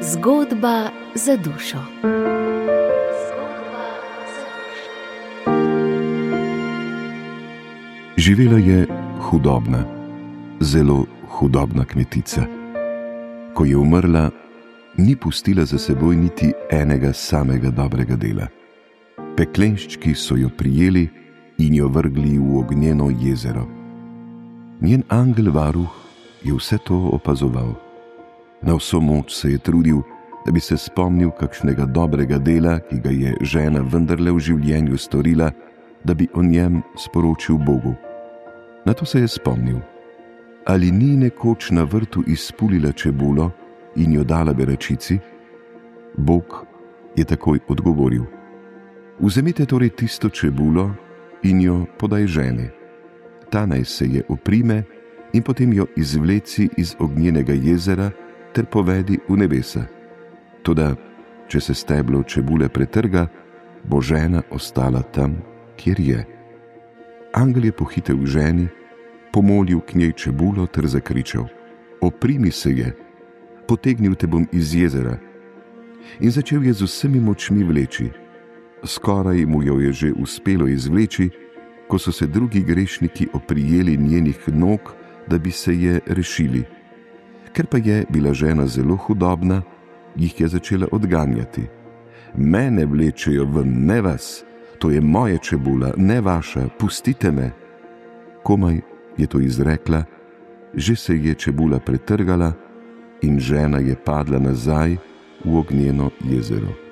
Zgodba za dušo. Živela je hudobna, zelo hudobna kmetica. Ko je umrla, ni pustila za seboj niti enega samega dobrega dela. Peklenščki so jo prijeli in jo vrgli v ognjeno jezero. Njen angel varuh je vse to opazoval. Na vso moč se je trudil, da bi se spomnil kakšnega dobrega dela, ki ga je žena vendarle v življenju storila, da bi o njem sporočil Bogu. Nato se je spomnil, ali ni nekoč na vrtu izpulila čebulo in jo dala beračici? Bog je takoj odgovoril: vzemite torej tisto čebulo in jo podaj ženi. Ta naj se je oprime in potem jo izvleci iz ognjenega jezera ter povedi v nebesa. Toda, če se steblo čebule pretrga, bo žena ostala tam, kjer je. Angel je pohitel k ženi, pomolil k njej čebulo ter zakričal: oprimi se je, potegnil te bom iz jezera. In začel je z vsemi močmi vleči. Skoraj mu jo je že uspelo izvleči, ko so se drugi grešniki oprijeli njenih nog, da bi se je rešili. Ker pa je bila žena zelo hudobna, jih je začela odganjati. Mene vlečejo ven, ne vas, to je moja čebula, ne vaša, pustite me. Komaj je to izrekla, že se je čebula pretrgala in žena je padla nazaj v ognjeno jezero.